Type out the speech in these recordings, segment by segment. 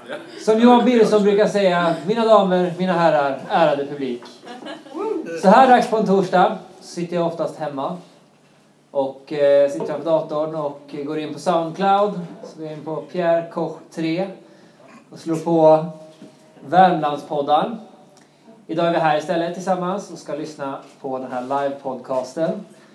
Som Johan Birgersson brukar säga, mina damer, mina herrar, ärade publik. Så här dags på en torsdag sitter jag oftast hemma. Och sitter jag på datorn och går in på Soundcloud. Så går jag in på Pierre Koch 3. Och slår på Värmlandspodden. Idag är vi här istället tillsammans och ska lyssna på den här live-podcasten.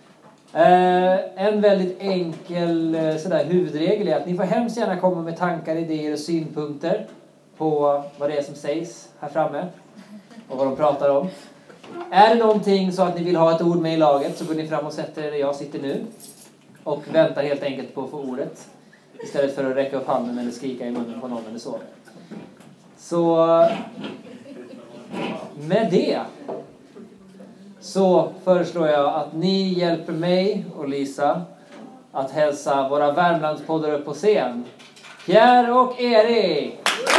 En väldigt enkel huvudregel är att ni får hemskt gärna komma med tankar, idéer och synpunkter på vad det är som sägs här framme och vad de pratar om. Är det någonting så att ni vill ha ett ord med i laget så går ni fram och sätter er där jag sitter nu och väntar helt enkelt på att få ordet istället för att räcka upp handen eller skrika i munnen på någon eller så. Så med det så föreslår jag att ni hjälper mig och Lisa att hälsa våra Värmlandspoddar upp på scen. Pierre och Erik!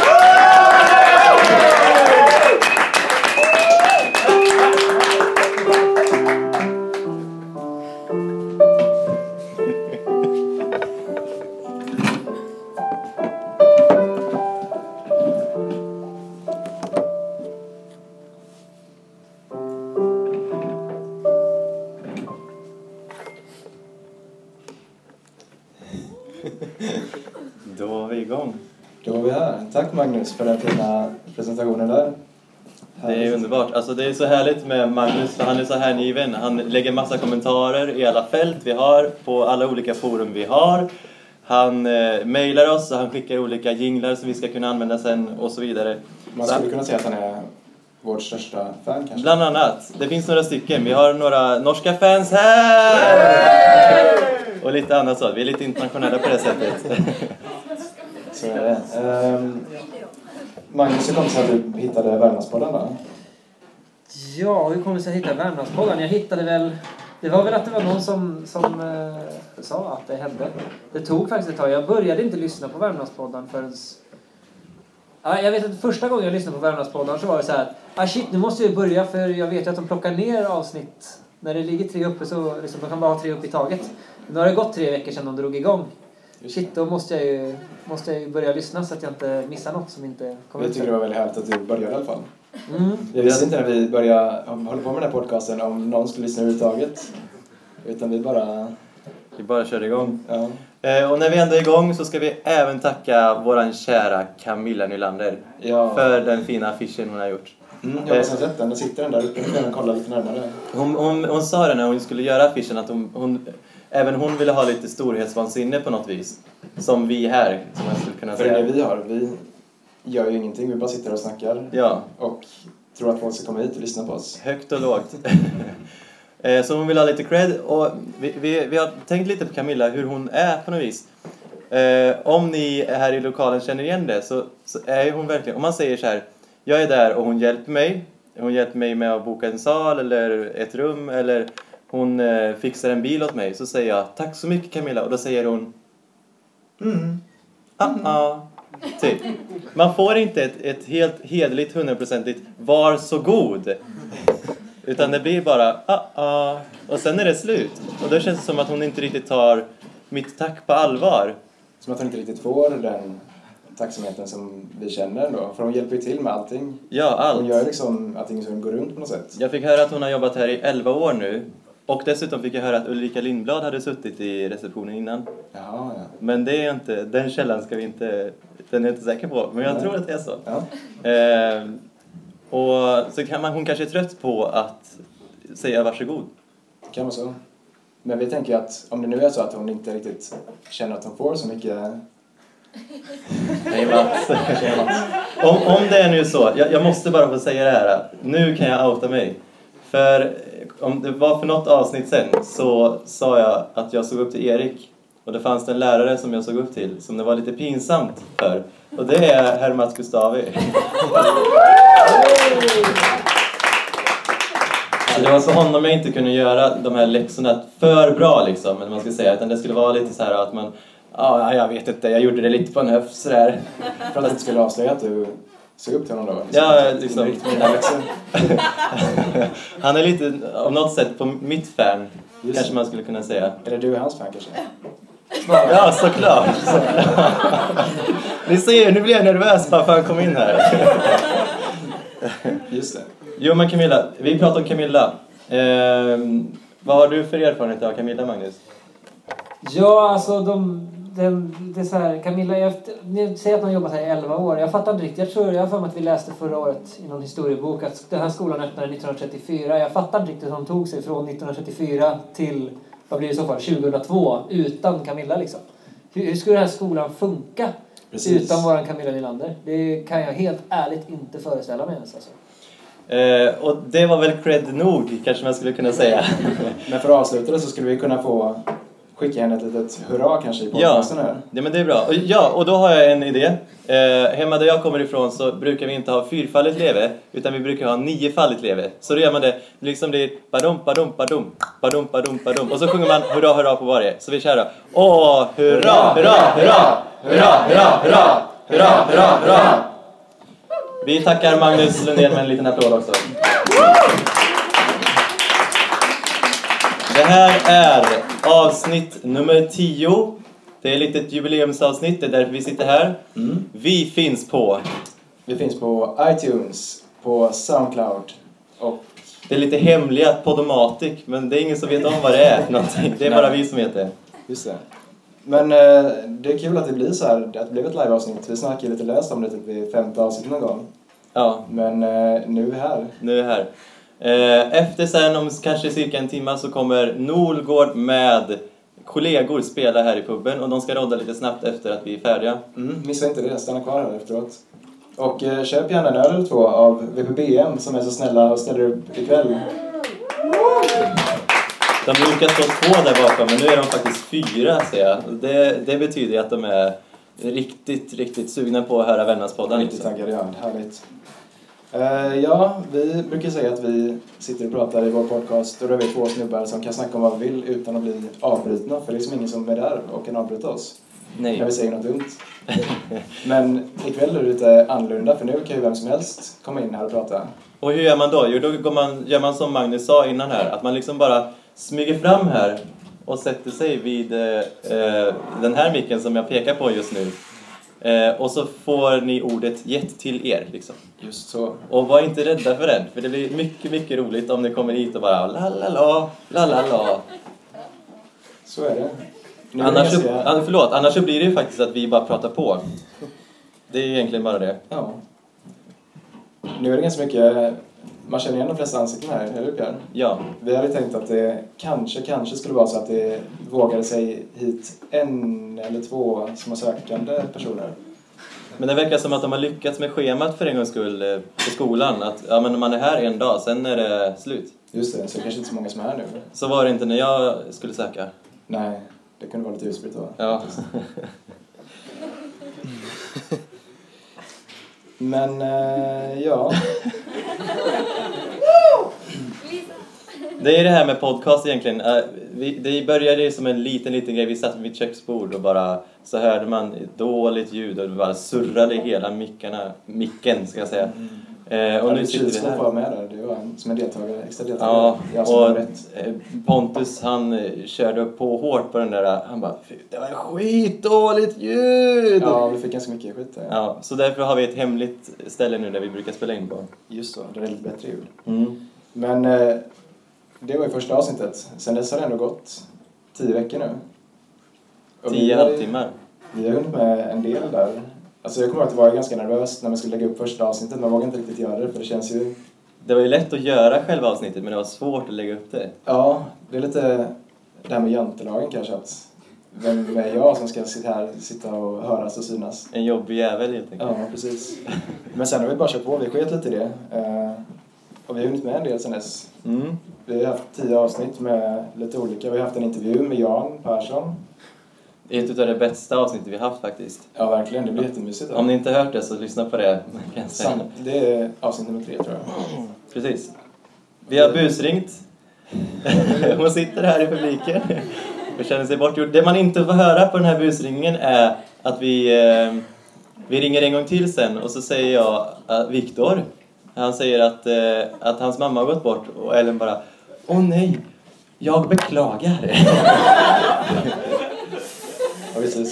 Då var vi igång. Då var vi här. Tack Magnus för den fina presentationen där. Det är underbart. Alltså det är så härligt med Magnus för han är så hängiven. Han lägger massa kommentarer i alla fält vi har på alla olika forum vi har. Han mejlar oss och han skickar olika jinglar som vi ska kunna använda sen och så vidare. Man skulle kunna säga att han är vårt största fan kanske. Bland annat. Det finns några stycken. Vi har några norska fans här! Och lite annat så. Vi är lite internationella på det sättet. Så är det. Magnus, hur kom det sig att du hittade Värmlandspodden då? Ja, hur kom det sig att hitta Värmlandspodden? Jag hittade väl... Det var väl att det var någon som sa att det hände. Det tog faktiskt ett tag. Jag började inte lyssna på Värmlandspodden förrän... Ja, jag vet att första gången jag lyssnade på Värmlandspodden så var det så här... shit, nu måste jag börja för jag vet ju att de plockar ner avsnitt. När det ligger 3 uppe så liksom, de kan bara ha 3 upp i taget. Nu har det gått 3 veckor sedan de drog igång. Shit, då måste jag ju börja lyssna så att jag inte missar något som inte kommer ut. Jag tycker det var väldigt härligt att du började i alla fall. Jag visste inte när vi började hålla på med den här podcasten om någon skulle lyssna överhuvudtaget. Utan vi bara körde igång. Ja. Och när vi ändå är igång så ska vi även tacka våran kära Camilla Nylander för den fina affischen hon har gjort. Jag har sett den. Då sitter den där uppe. Nu kan jag kolla lite närmare. Hon sa det när hon skulle göra affischen att även hon ville ha lite storhetsvansinne på något vis. Som vi här, som jag skulle kunna säga. För det vi gör ju ingenting. Vi bara sitter och snackar. Ja. Och tror att folk ska komma hit och lyssna på oss. Högt och lågt. Så hon vill ha lite cred. Och vi har tänkt lite på Camilla, hur hon är på något vis. Om ni här i lokalen känner igen det så är hon verkligen... Om man säger så här, jag är där och hon hjälper mig. Hon hjälper mig med att boka en sal eller ett rum. Eller hon fixar en bil åt mig. Så säger jag, tack så mycket Camilla. Och då säger hon... Typ. Man får inte ett helt hederligt 100% var så god. Utan det blir bara och sen är det slut. Och då känns det som att hon inte riktigt tar mitt tack på allvar. Som att hon inte riktigt får den tacksamheten som vi känner ändå. För hon hjälper ju till med allting. Ja, allt. Hon gör liksom allting som går runt på något sätt. Jag fick höra att hon har jobbat här i 11 år nu. Och dessutom fick jag höra att Ulrika Lindblad hade suttit i receptionen innan. Ja. Men det är inte, den källan ska vi inte, den är jag inte säker på. Men jag tror att det är så. Ja. Och så kan hon kanske är trött på att säga varsågod. Det kan vara så. Men vi tänker att om det nu är så att hon inte riktigt känner att hon får så mycket... Nej, Mats. Om det är nu så, jag måste bara få säga det här. Nu kan jag outa mig. För om det var för något avsnitt sen så sa jag att jag såg upp till Erik. Och det fanns en lärare som jag såg upp till som det var lite pinsamt för. Och det är herr Mats Gustavi. Så det var för honom jag inte kunde göra de här läxorna för bra liksom. Eller man ska säga. Utan det skulle vara lite så här att man... Ja, jag vet inte. Jag gjorde det lite på en höft sådär. För att du skulle avslöja att du såg upp till honom då? Ja, liksom. Han är lite av något sätt på mitt fan. Just. Kanske man skulle kunna säga. Eller du är hans fan kanske? Ja, såklart. Ni ser, nu blir jag nervös bara för att komma in här. Just det. Jo, men Camilla, vi pratar om Camilla. Vad har du för erfarenhet av Camilla, Magnus? Ja, alltså det är så här, Camilla, ni säger att man jobbat här i 11 år. Jag fattar inte riktigt. Jag har för mig att vi läste förra året i någon historiebok att den här skolan öppnade 1934. Jag fattar inte riktigt hur de tog sig från 1934 till, vad blir det i så fall, 2002 utan Camilla liksom. Hur skulle den här skolan funka utan våran Camilla Nylander? Det kan jag helt ärligt inte föreställa mig ens alltså. Och det var väl cred nog, kanske man skulle kunna säga. Men för att avsluta det så skulle vi kunna få skicka henne ett litet hurra kanske i podcasten här. Ja, men det är bra. Och då har jag en idé. Hemma där jag kommer ifrån så brukar vi inte ha 4-falligt leve, utan vi brukar ha 9-falligt leve. Så då gör man det, liksom blir badum, badum, badum, badum, badum, badum. Och så sjunger man hurra, hurra på varje. Så vi kör då. Åh, hurra, hurra, hurra, hurra, hurra, hurra, hurra, hurra, hurra. Vi tackar Magnus Lundén med en liten applåd också. Det här är avsnitt nummer 10. Det är lite ett jubileumsavsnitt, det är därför vi sitter här. Vi finns på iTunes, på Soundcloud och det är lite hemliga Podomatic, men det är ingen som vet om vad det är för någonting. Det är bara vi som vet det. Just det. Men det är kul att det blir så här, att det blev ett liveavsnitt. Vi snackade lite löst om det typ vid 5:e avsnitt någon gång. Ja. Men nu är vi här. Nu är vi här. Efter sen om kanske cirka en timme så kommer Nolgård med kollegor spela här i puben. Och de ska rodda lite snabbt efter att vi är färdiga. Missa inte det, stanna kvar här efteråt. Och köp gärna en öl eller 2 av VPBM som är så snälla och ställer upp ikväll. De brukar stå 2 där bakom, men nu är de faktiskt 4, säger jag. Det betyder att de är riktigt sugna på att höra Värmlandspodden. Riktigt taggade, ja. Härligt. Ja, vi brukar säga att vi sitter och pratar i vår podcast och då är vi 2 snubbar som kan snacka om vad vi vill utan att bli avbrutna. För det är liksom ingen som är där och kan avbryta oss. Nej. När vi säger något dumt. Men ikväll är det lite annorlunda för nu kan ju vem som helst komma in här och prata. Och hur gör man då? Jo, då gör man som Magnus sa innan här. Att man liksom bara smyger fram här och sätter sig vid den här micken som jag pekar på just nu. Och så får ni ordet gett till er liksom. Just så. Och var inte rädda för det, för det blir mycket roligt om ni kommer hit och bara la la la. Så är det. Annars så blir det ju faktiskt att vi bara pratar på. Det är egentligen bara det. Ja. Nu är det ganska mycket. Man känner igen de flesta ansikten här, eller hur Pierre? Ja. Vi hade tänkt att det kanske skulle vara så att det vågade sig hit 1 eller 2 som har sökande personer. Men det verkar som att de har lyckats med schemat för en gångs skull på skolan. Att ja, men man är här en dag, sen är det slut. Just det, så det kanske inte så många som är här nu. Så var det inte när jag skulle söka. Nej, det kunde vara lite utspritt då. Ja. Men, ja. Det är det här med podcast egentligen. Det började som en liten grej. Vi satt vid ett köksbord och bara så hörde man dåligt ljud och bara surrade hela micken ska jag säga. Och nu sitter vi här. Var med där. Det var som en deltagare, extra Ja, deltagare. och Pontus han körde upp på hårt på den där. Han bara, det var skitdåligt ljud! Ja, vi fick ganska mycket skit där. Ja, så därför har vi ett hemligt ställe nu där vi brukar spela in på. Just så, det är lite bättre ljud. Mm. Men det var ju första avsnittet. Sen dess har det ändå gått 10 veckor nu. 10 halvtimmar. Vi har hunnit med en del där. Alltså jag kommer ihåg att jag var ganska nervös när man skulle lägga upp första avsnittet. Man vågade inte riktigt göra det för det känns ju... Det var ju lätt att göra själva avsnittet men det var svårt att lägga upp det. Ja, det är lite det här med jantelagen kanske. Att vem är jag som ska sitta och höras och synas? En jobbig jävel helt enkelt. Ja, precis. Men sen har vi bara kört på. Vi sket lite i det. Och vi har hunnit med en del sen dess. Mm. Vi har haft 10 avsnitt med lite olika. Vi har haft en intervju med Jan Persson. Det är ett av de bästa avsnittet vi har haft faktiskt. Ja, verkligen. Det blir jättemysigt. Om ni inte har hört det så lyssna på det. Det är avsnitt nummer 3 tror jag. Precis. Vi har busringt. Hon sitter här i publiken. Och känner sig bortgjord. Det man inte får höra på den här busringen är att vi ringer en gång till sen. Och så säger jag Viktor. Han säger att hans mamma har gått bort. Och Ellen bara, åh nej, jag beklagar. Ja, precis.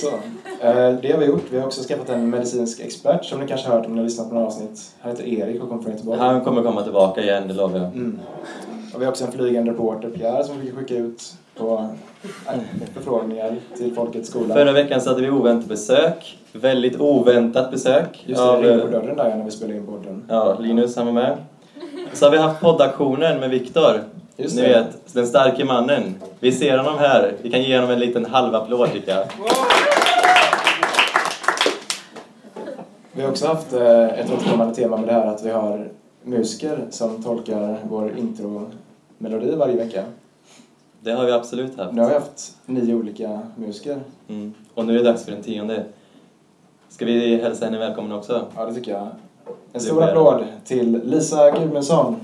så. Det har vi gjort. Vi har också skaffat en medicinsk expert som ni kanske har hört om ni har lyssnat på några avsnitt. Han heter Erik och kommer från Göteborg. Han kommer komma tillbaka igen, det lovar jag. Och vi har också en flygande reporter, Pierre, som vi skickar ut på förfrågningar till Folkets skola. Förra veckan så hade vi oväntat besök. Väldigt oväntat besök. Just det, ringde på dörren där när vi spelade in podden. Ja, Linus han var med. Så har vi haft poddaktionen med Viktor. Just Ni det. vet, den starke mannen. Vi ser honom här. Vi kan ge honom en liten halvapplåd tycker jag. Vi har också haft ett återkommande tema med det här att vi har musiker som tolkar vår intro-melodi varje vecka. Det har vi absolut haft. Nu har vi haft 9 olika musiker. Och nu är det dags för den 10:e. Ska vi hälsa henne välkommen också? Ja, det tycker jag. En stor applåd till Lisa Gudmundsson.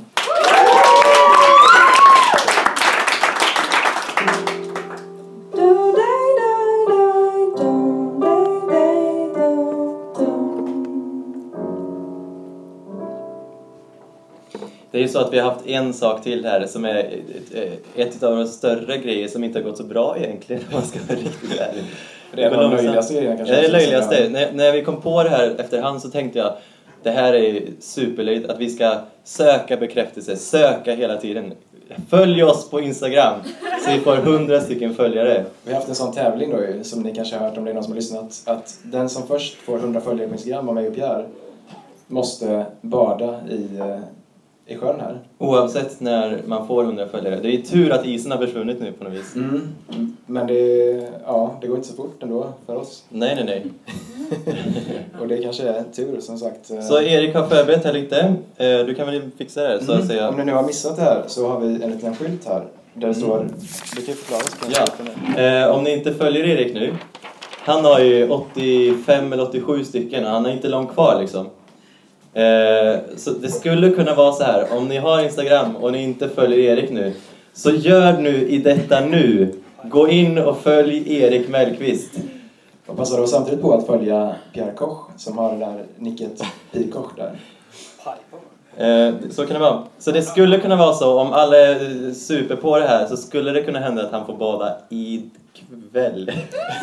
Det är ju så att vi har haft en sak till här som är ett av de större grejer som inte har gått så bra egentligen om man ska vara riktigt ärlig. Det är de löjligaste grejerna kanske. Det är det löjligaste. När vi kom på det här efterhand så tänkte jag det här är superlöjligt att vi ska söka bekräftelse, söka hela tiden. Följ oss på Instagram så vi får 100 stycken följare. Vi har haft en sån tävling då som ni kanske har hört om det är någon som har lyssnat. Att den som först får 100 följare på Instagram av mig och Pierre måste bada i sjön här. Oavsett när man får 100 följare. Det är tur att isen har försvunnit nu på något vis. Men det går inte så fort ändå för oss. Nej. Och det kanske är tur som sagt. Så Erik har förberett här lite. Du kan väl fixa det här så att säga. Om ni nu har missat det här så har vi en liten skylt här. Där det står... Det kan förklaras. Om ni inte följer Erik nu. Han har ju 85 eller 87 stycken. Han har inte långt kvar liksom. Så det skulle kunna vara så här. Om ni har Instagram och ni inte följer Erik nu, så gör nu i detta nu. Gå in och följ Erik Mellqvist. Och passa då samtidigt på att följa Pierre Koch som har det där nicket i Koch där. Så kan det vara. Så det skulle kunna vara så, om alla är super på det här, så skulle det kunna hända att han får bada ikväll.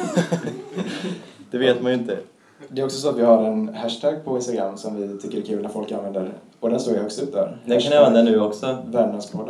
Det vet man ju inte. Det är också så att vi har en hashtag på Instagram som vi tycker är kul när folk använder. Och den står ju högst upp där. Den kan jag använda nu också. Värmlandspodden.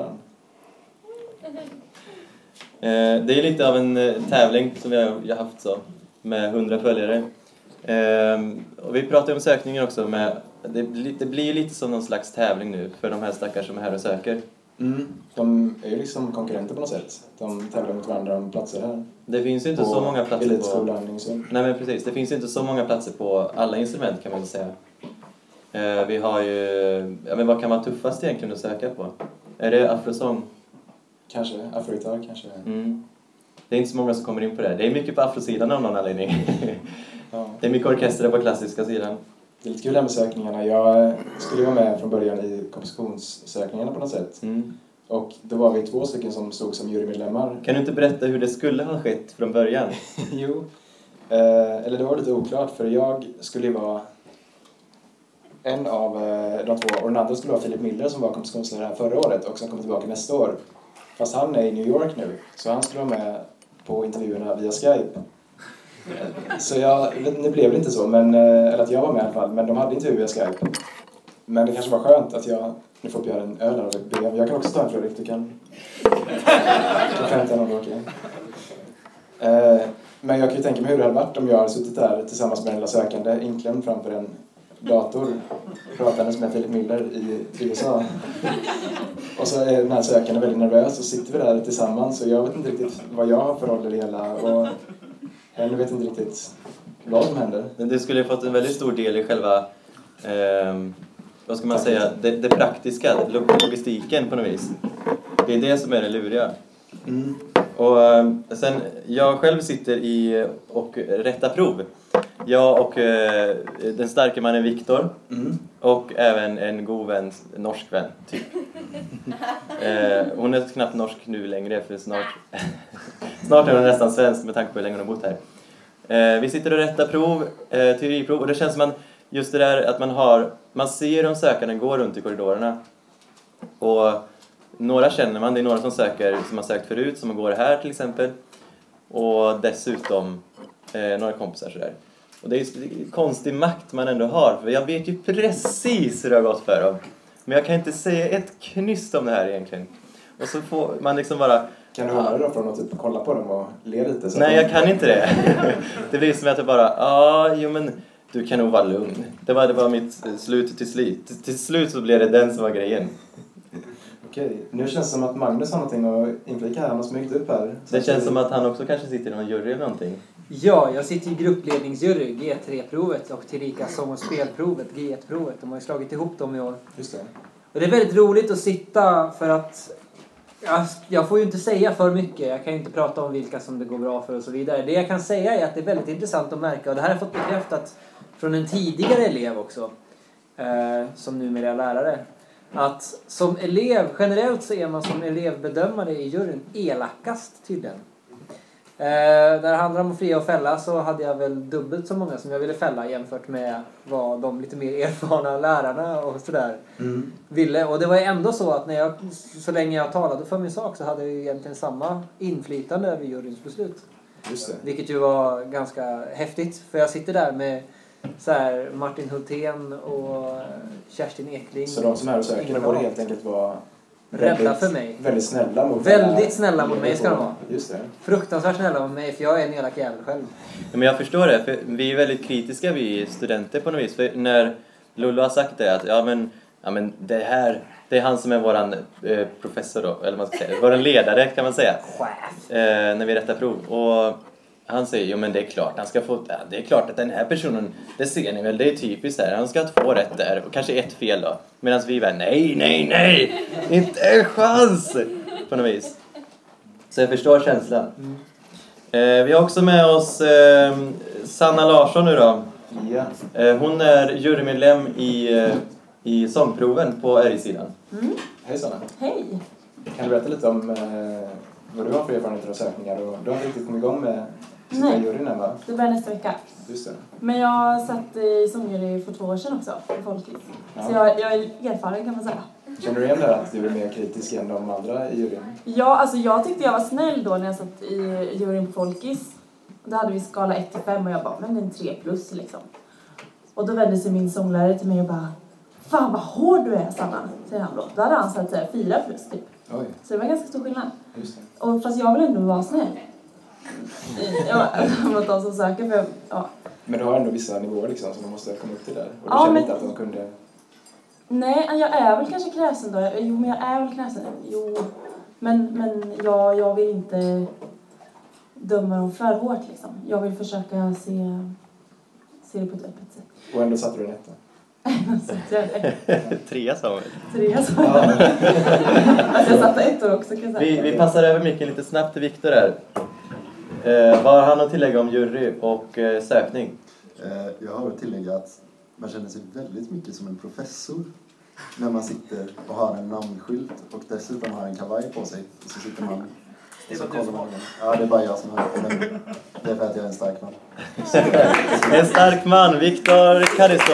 Det är lite av en tävling som jag har haft så. Med 100 följare. Och vi pratar om sökningar också. Det blir lite som någon slags tävling nu för de här stackars som är här och söker. De är ju liksom konkurrenter på något sätt. De tävlar mot varandra om platser här. Det finns ju inte så många platser på... Nej men precis, det finns ju inte så många platser på alla instrument kan man väl säga. Vi har ju... Ja, men vad kan vara tuffast egentligen att söka på? Är det afrosång? Kanske, afrogitarr kanske. Det är inte så många som kommer in på det. Det är mycket på afrosidan av någon anledning. Ja. Det är mycket orkester på klassiska sidan. Det är lite kul här med sökningarna. Jag skulle vara med från början i kompositionssökningarna på något sätt. Och då var vi 2 stycken som stod som jurymedlemmar. Kan du inte berätta hur det skulle ha skett från början? Jo. Eller det var lite oklart för jag skulle vara en av de 2. Och den andra skulle vara Philip Miller som var kompositionslärare här förra året och som kommer tillbaka nästa år. Fast han är i New York nu. Så han skulle vara med på intervjuerna via Skype. Så det blev inte så, eller att jag var med i alla fall. Men de hade intervju via Skype. Men det kanske var skönt att jag... Nu får jag en öl här och jag kan också ta en Fredrik, du kan... Du kan inte någon okej. Men jag kan ju tänka mig hur det hade varit om jag hade suttit där tillsammans med en lilla sökande inklämd framför en dator pratandes med Philip Miller i USA. Och så är den här sökanden väldigt nervös och sitter vi där tillsammans och jag vet inte riktigt vad jag har för roll i det hela och henne vet inte riktigt vad som händer. Du skulle ha fått en väldigt stor del i själva vad ska man säga, det praktiska, logistiken på något vis. Det är det som är det luriga. Och sen, jag själv sitter och rättar prov. Jag och den starka mannen Viktor. Och även en god vän, norsk vän, typ. Hon är knappt norsk nu längre, för snart är hon nästan svensk med tanke på hur länge hon har bott här. Vi sitter och rättar prov, teoriprov, och det känns som just det där att man ser de sökande går runt i korridorerna. Och några känner man, det är några som har sökt förut, som går här till exempel. Och dessutom några kompisar sådär. Och det är ju konstig makt man ändå har. För jag vet ju precis hur det har gått för dem. Men jag kan inte säga ett knyst om det här egentligen. Och så får man liksom bara... Kan du hålla dig då från att typ kolla på dem och le lite? Så Nej, jag kan inte det. Det blir som att jag bara... jo men du kan nog vara lugn. Det var mitt slut till slut. Till slut så blev det den som var grejen. Okej, nu känns det som att Magnus har någonting att inflika här. Han har smygt upp här. Det känns som att han också kanske sitter i någon jury eller någonting. Ja, jag sitter i gruppledningsjury, G3-provet och tillika sång- och spelprovet, G1-provet. De har ju slagit ihop dem i år. Just det. Och det är väldigt roligt att sitta för att jag får ju inte säga för mycket. Jag kan ju inte prata om vilka som det går bra för och så vidare. Det jag kan säga är att det är väldigt intressant att märka, och det här har jag fått bekräftat från en tidigare elev också, som numera är lärare, att som elev, generellt så är man som elevbedömare i juryn elakast tydligen. När det handlar om att fria och fälla så hade jag väl dubbelt så många som jag ville fälla jämfört med vad de lite mer erfarna lärarna och sådär ville. Och det var ändå så att så länge jag talade för min sak så hade jag egentligen samma inflytande över juryns beslut. Just det. Vilket ju var ganska häftigt, för jag sitter där med så här Martin Hultén och Kerstin Ekling. Så de som är och söker borde helt enkelt vara rädda för mig. Väldigt snälla mot Väldigt snälla mot mig ska de vara. Just det. Fruktansvärt snälla mot mig, för jag är en elak jävel själv. Ja, men jag förstår det, för vi är väldigt kritiska, vi studenter på något vis. För när Lollo har sagt det, att ja men det här, det är han som är våran professor då, eller man ska säga, våran ledare kan man säga. Chef. När vi rättar prov. Och han säger, jo men det är klart, han ska få, det är klart att den här personen, det ser ni väl, det är typiskt här, han ska ha 2 rätt där, och kanske 1 fel då. Medan vi var, nej, inte en chans, på något vis. Så jag förstår känslan. Vi har också med oss Sanna Larsson nu då. Ja. Hon är jurymedlem i sångproven på RI-sidan. Hej Sanna. Hej! Kan du berätta lite om vad du har för erfarenheter och sökningar? Och du har inte riktigt kommit igång med juryn än, va? Det börjar nästa vecka. Just det. Men jag satt i sångjury för 2 år sedan också, i Folkis. Ja. Så jag är erfaren kan man säga. Känner du igen det här att du är mer kritisk än de andra i juryn? Ja, alltså jag tyckte jag var snäll då när jag satt i juryn på Folkis. Då hade vi skala 1-5 och jag bara, men det är en 3+ liksom. Och då vände sig min sånglärare till mig och bara, fan vad hård du är Sanna, säger han då. Då hade han sagt 4+ typ. Oj. Så det var ganska stor skillnad. Just det. Och fast jag vill ändå vara snäll. Ja, mot de som söker för ja. Men du har ändå vissa nivåer liksom som du måste komma upp till där. Och du Ja, känner men... inte att de kunde... Nej, jag är väl kanske kräsen då. Jo, men jag är väl kräsen. Jo, men jag vill inte döma dem för hårt liksom. Jag vill försöka se det på ett öppet sätt. Och ändå satte du en 1. 3 sa vi. 3 så. Alltså jag satte 1 också kan jag säga. Vi passar över mycket lite snabbt till Viktor här. Vad har han att tillägga om jury och sökning? Jag har att tillägga att man känner sig väldigt mycket som en professor när man sitter och har en namnskylt och dessutom har en kavaj på sig. Och så sitter man och så kollar man. Ja, det är bara jag som har det, men det är för att jag är en stark man. En stark man, Viktor Karisto.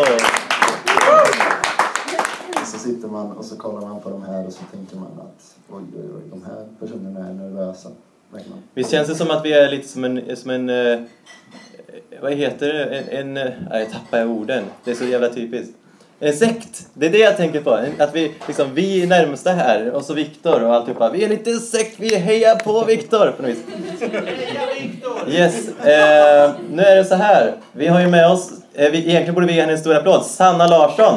Och så sitter man och så kollar man på de här och så tänker man att oj, de här personerna är nervösa. Verkligen. Visst känns det som att vi är lite som en vad heter det? Jag tappar orden. Det är så jävla typiskt. En sekt. Det är det jag tänker på. Att vi är närmsta här. Och så Viktor och alltihopa. Vi är lite en sekt. Vi hejar på Viktor på något vis. Yes. Nu är det så här. Vi har ju med oss. Egentligen borde vi ge henne en stor applåd. Sanna Larsson.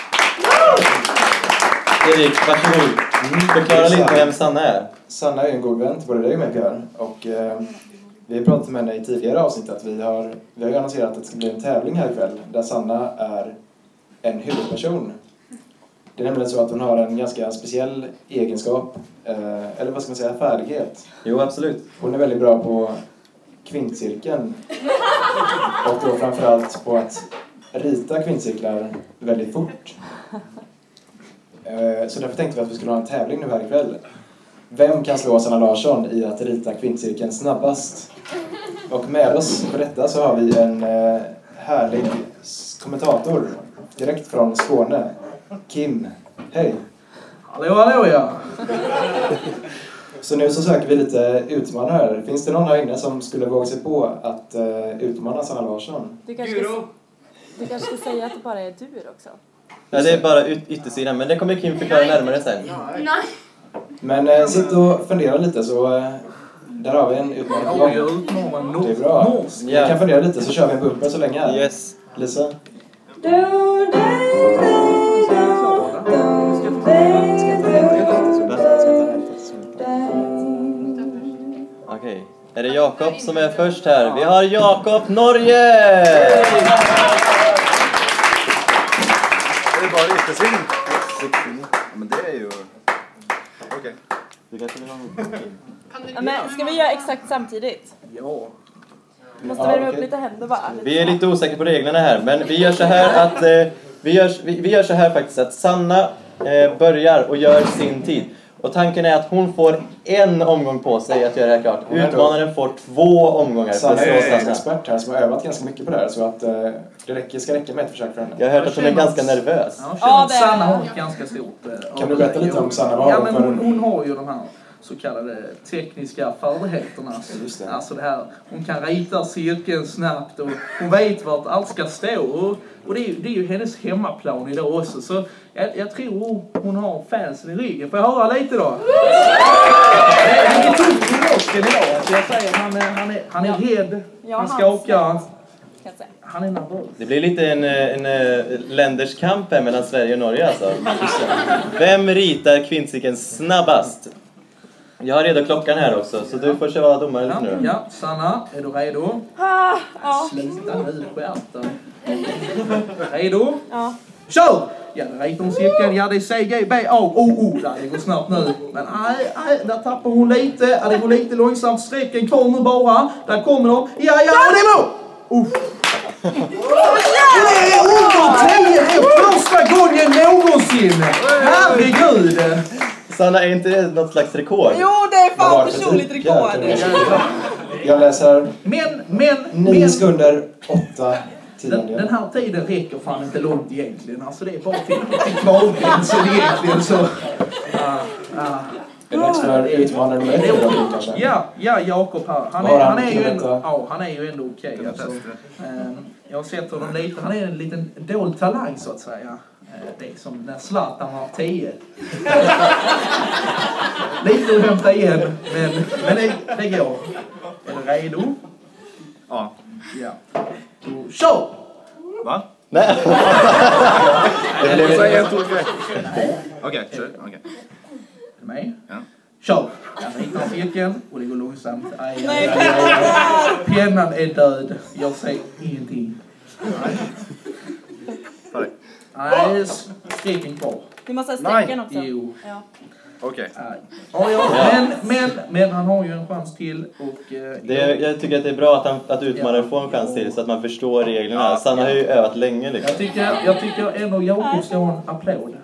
Erik, varsågod. Förklara lite vem Sanna är. Sanna är en god vän till både dig och mig, Pierre. Och vi har pratat med henne i tidigare avsnitt att vi har annonserat att det ska bli en tävling här ikväll. Där Sanna är en huvudperson. Det är nämligen så att hon har en ganska speciell egenskap. Eller vad ska man säga, färdighet. Jo, absolut. Hon är väldigt bra på kvintcirkeln. Och då framförallt på att rita kvintcirklar väldigt fort. Så därför tänkte vi att vi skulle ha en tävling nu här ikväll. Vem kan slå Sanna Larsson i att rita kvintcirkeln snabbast? Och med oss för detta så har vi en härlig kommentator direkt från Skåne. Kim, hej! Hallå ja! Så nu så söker vi lite utmanare. Finns det någon här inne som skulle våga sig på att utmana Sanna Larsson? Du kanske ska säga att det bara är dur också. Ja, det är bara yttersidan, men det kommer Kim förklara närmare sen. Nej. Men sitt och fundera lite så där har vi en utmaning. Det är bra. Vi kan fundera lite så kör vi en bumper så länge här. Yes. Lisa? Okej. Är det Jakob som är först här? Vi har Jakob Norge! Det är bara yttersidan. Men det är ju... Okej. Du kanske vill ha Men ska vi göra exakt samtidigt? Ja. Måste värma upp lite händer bara. Vi är lite osäkra på reglerna här, men vi gör så här att vi gör så här faktiskt att Sanna börjar och gör sin tid. Och tanken är att hon får en omgång på sig att göra det här klart. Utmanaren får 2 omgångar. Sanna är en expert här som har övat ganska mycket på det här, så att det ska räcka med ett försök för henne. Jag har hört att hon är ganska nervös. Ja, Sanna har ett ganska stort... Kan du berätta lite om Sanna? Ja, men hon har ju de här så kallade tekniska färdigheterna. Just det. Alltså det här, hon kan rita cirkeln snabbt och hon vet vart allt ska stå. Och det är ju hennes hemmaplan idag också. Så jag tror hon har fansen i ryggen. Får jag höra lite då? Det är tufft i låsken idag. Så jag säger han är rädd. Han skakar. Han är nervös. Det blir lite en länders kamp här mellan Sverige och Norge alltså. Vem ritar kvinnsiken snabbast? Jag har redan klockan här också, så du får köra domare lite nu. Ja, Sanna, är du redo? Ja. Sluta nu, skärten. Redo? Ja. Kör! Ja, det ritar hon cirkeln. Ja, det är C, G, B, A, O, O. Det går snabbt nu. Men nej, där tappar hon lite. Ja, det går lite långsamt. Strecken kvar nu bara. Där kommer de. Ja, det är mål! Det är under 10. Det är första gången någonsin. Herregud. Sanna, är inte det något slags rekord? Jo, det är fan personligt rekord. Jag läser Men 9 sekunder 8 den här tiden räcker fan inte långt egentligen. Alltså det är bara till kvalgränsen egentligen så. Är det dags för utmanare nummer 1 kanske? Ja, Jakob här. Han är ju ändå okej. Alltså. Jag har sett honom lite. Han är en liten dold talang så att säga. Det är som när Zlatan har 10. Lite att hämta igen, men det går. Är du redo? Ja. Ja. Då kör! Va? Nej. Okej, kör. Okej. Är du med? Ja. Kör! Jag ritar cirkeln och det går långsamt. Nej, Pennan är död. Jag ser ingenting. Sorry. Nej, stricken kvar. Vi måste ha strecken också. Jo. Ja. Okej. Men han har ju en chans till och... Jag tycker att det är bra att utmanaren får en chans till så att man förstår reglerna. Sanna har ju övat länge liksom. Jag tycker ändå Jakob ska ha en applåd.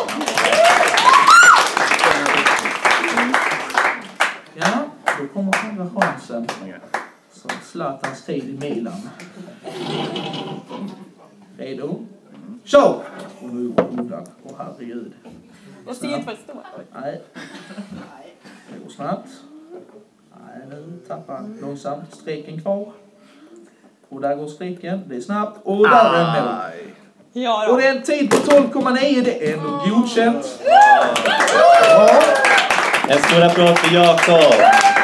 Ja, då kommer andra chansen. Så Zlatans tid i Milan. Redo? Kör! Och nu går undan. Åh herregud. Jag ser inte vad det står. Nej. Det går snabbt. Nej, nu tappar han långsamt. Strecken kvar. Och där går strecken. Det är snabbt. Och där är en mål. Ja, Och det är en tid på 12,9. Det är ändå godkänt. Ja. En stor applåd för Jakob.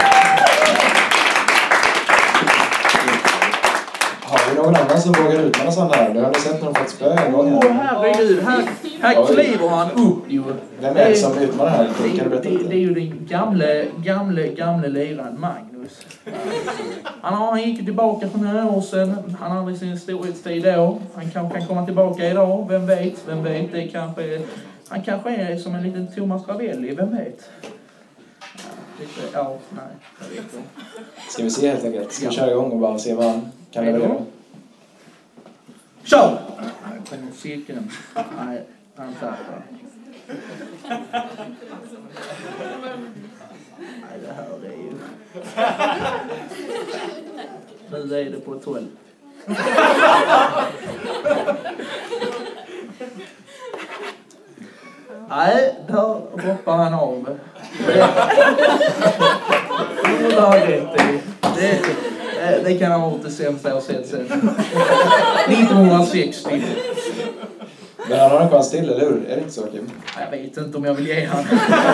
Har vi någon annan som vågar utmana Sanna här? Nu har ni sett när de fått spö en gång här. Herregud. Här kliver han upp ju. Vem är det som utmanar här? Kan du berätta Det är lite? ju den gamle liraren Magnus. Han gick tillbaka för några år sedan. Han hade sin storhetstid då. Han kanske kan komma tillbaka idag. Vem vet? Han kanske är som en liten Thomas Ravelli. Vem vet? Nej. Jag vet inte. Ska vi se helt enkelt? Ska vi köra igång och bara se vad han kan leverera? Kör! Kommer cirkeln. Nej, han tappar. Nej, det här är ju... Nu är det på 12. Nej, där hoppar han av. Det har rätt i. Det kan ha varit det sämsta jag har sett sen 1960. Men han har en chans till, eller hur? Är det inte så, Kim? Jag vet inte om jag vill ge han.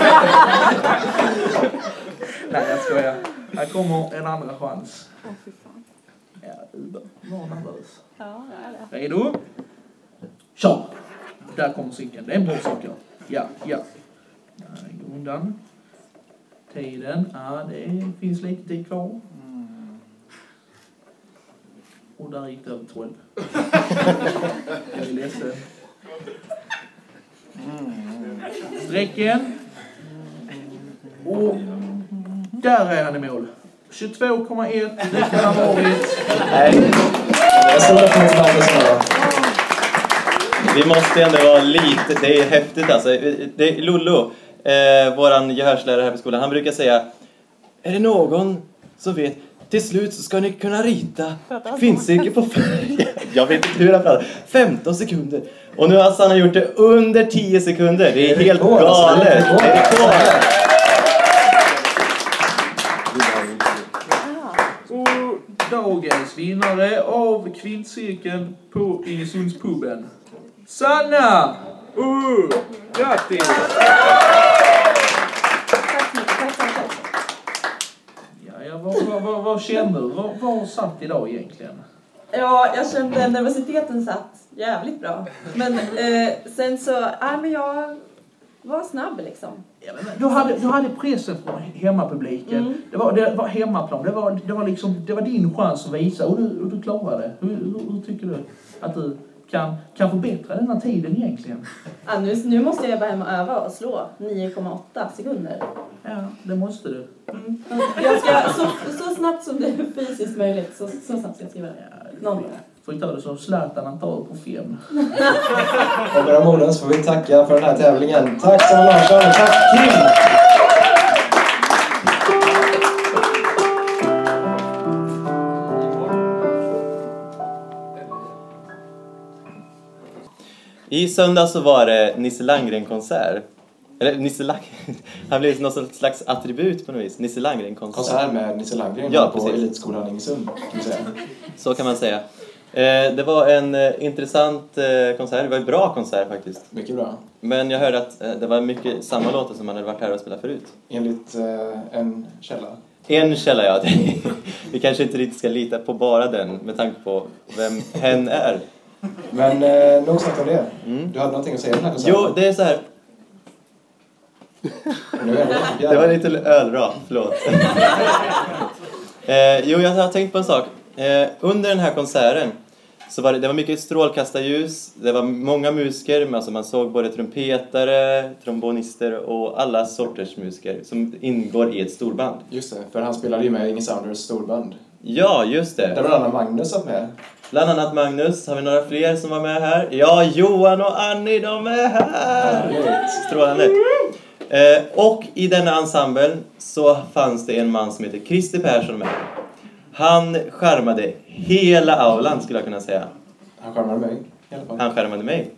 Nej, jag skojar. Här kommer en andra chans. Ja, var nervös. Ja, det är det. Redo? Kör! Där kommer cykeln. Det är en bra cykel. Ja. Gå undan. Tiden. Ja, det finns lite tid kvar. Och där gick det över 12. Jag är ledsen. Sträcken. Och där är han i mål. 22,1. Det kan ha varit. Nej. Jag står där på en snabbt. Vi måste ändå vara lite, det är häftigt alltså. Det är Lollo, våran gehörslärare här på skolan, han brukar säga: är det någon som vet, till slut så ska ni kunna rita kvinnocirkel på jag vet inte hur han pratar, 15 sekunder. Och nu har han gjort det under 10 sekunder. Det är helt galet. Det är rekord. Och dagens vinnare av kvinnocirkeln på Ingesundspubben, Sanna! Grattis! Vad känner du? Vad satt idag egentligen? Ja, jag kände nervositeten satt jävligt bra. Men sen så, men jag var snabb liksom. Ja, du hade pressen från hemmapubliken. Det var hemmaplan. Det var din chans att visa. Och du klarade det. Hur tycker du att du kan förbättra den här tiden egentligen? Ja, nu måste jag bara hem och öva och slå 9,8 sekunder. Ja, det måste du. Jag ska så snabbt som det är fysiskt möjligt. Så snabbt ska jag skriva det. Någon gång. Får vi ta det som Zlatan han tar på 5. Och med de orden så får vi tacka för den här tävlingen. Tack Sanna Larsson, tack Kim! I söndag så var det Nisse Landgren-konsert. Eller Nisse Landgren. Han blev något slags attribut på något vis. Nisse Landgren-konsert. Konsert med Nisse Landgren på precis. Elitskolan Ingesund, kan man säga. Så kan man säga. Det var en intressant konsert. Det var en bra konsert faktiskt. Mycket bra. Men jag hörde att det var mycket samma låtar som man hade varit här och spelat förut. Enligt en källa. En källa, ja. Vi kanske inte riktigt ska lita på bara den med tanke på vem hen är. Men nog sagt om det. Du hade någonting att säga om den här konserten? Jo, det är så här. Det var lite ölrap, förlåt. Jo, jag har tänkt på en sak. Under den här konserten så var det var mycket strålkastarljus. Det var många musiker, alltså man såg både trumpetare, trombonister och alla sorters musiker som ingår i ett storband. Just det, för han spelade ju med Inge Sounders storband. Ja, just det. Där bland annat Magnus satt med. Bland annat Magnus. Har vi några fler som var med här? Ja, Johan och Annie, de är här! Strålande. Och i denna ensemble så fanns det en man som heter Christer Persson med. Han skärmade hela aulan, skulle jag kunna säga. Han skärmade mig i alla fall. Han skärmade mig.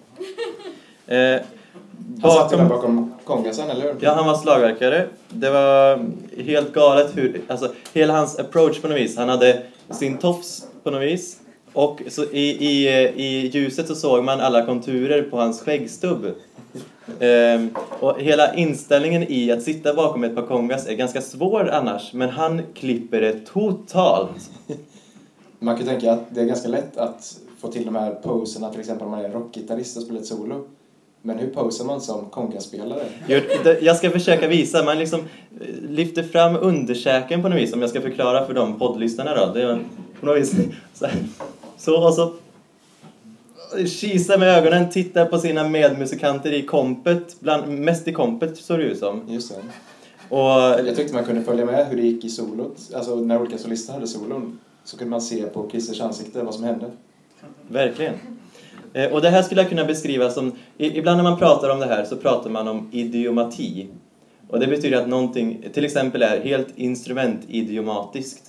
Han satt där bakom kongasen, eller hur? Ja, han var slagverkare. Det var helt galet hur, alltså hela hans approach på något vis. Han hade sin tofs på något vis. Och så i ljuset så såg man alla konturer på hans skäggstubb. Och hela inställningen i att sitta bakom ett par kongas är ganska svår annars. Men han klipper det totalt. Man kan tänka att det är ganska lätt att få till de här poserna, till exempel om man är rockgitarrist och spelar ett solo. Men hur posar man som kongaspelare? Jag ska försöka visa. Man liksom lyfter fram underkäken på något vis. Om jag ska förklara för de poddlyssnarna då. Det är på något vis så och så kisar med ögonen, tittar på sina medmusikanter i kompet, mest i kompet såg det ut som. Just det. Och jag tyckte man kunde följa med hur det gick i solot. Alltså när olika solister hade solon så kunde man se på Christers ansikte vad som hände. Verkligen. Och det här skulle jag kunna beskriva som, ibland när man pratar om det här så pratar man om idiomati. Och det betyder att någonting till exempel är helt instrumentidiomatiskt.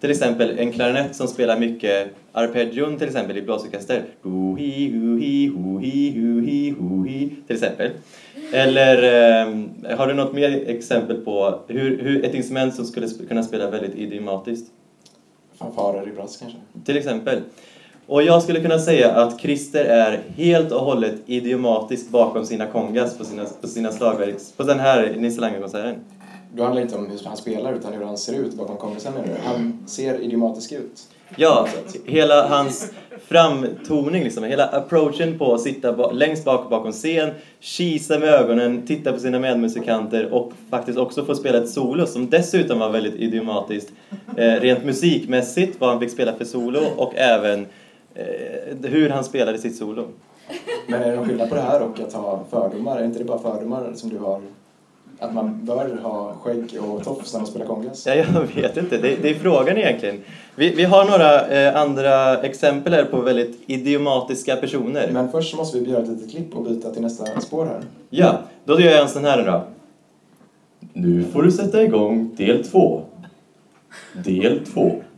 Till exempel en klarinett som spelar mycket arpeggion till exempel i blåsorkester. Ho-hi, ho-hi, ho-hi, ho-hi, ho-hi, till exempel. Eller har du något mer exempel på hur ett instrument som skulle kunna spela väldigt idiomatiskt? Fanfarer i brass kanske. Till exempel. Och jag skulle kunna säga att Christer är helt och hållet idiomatisk bakom sina kongas på sina slagverk. På den här Nisse Lange-konserten. Då handlar det inte om hur han spelar utan hur han ser ut bakom kongasen, menar du? Han ser idiomatisk ut. Ja, hela hans framtoning, liksom, hela approachen på att sitta längst bak bakom scen, kisa med ögonen, titta på sina medmusikanter och faktiskt också få spela ett solo som dessutom var väldigt idiomatiskt. Rent musikmässigt, vad han fick spela för solo och även hur han spelade sitt solo. Men är det någon skillnad på det här och att ha fördomar? Är inte det bara fördomar som du har? Att man bör ha skägg och tofs när man spelar kongas? Ja, jag vet inte. Det är frågan egentligen. Vi har några andra exempel här på väldigt idiomatiska personer. Men först så måste vi göra ett litet klipp och byta till nästa spår här. Ja, då gör jag en sån här då. Nu får du sätta igång del 2. Del 2.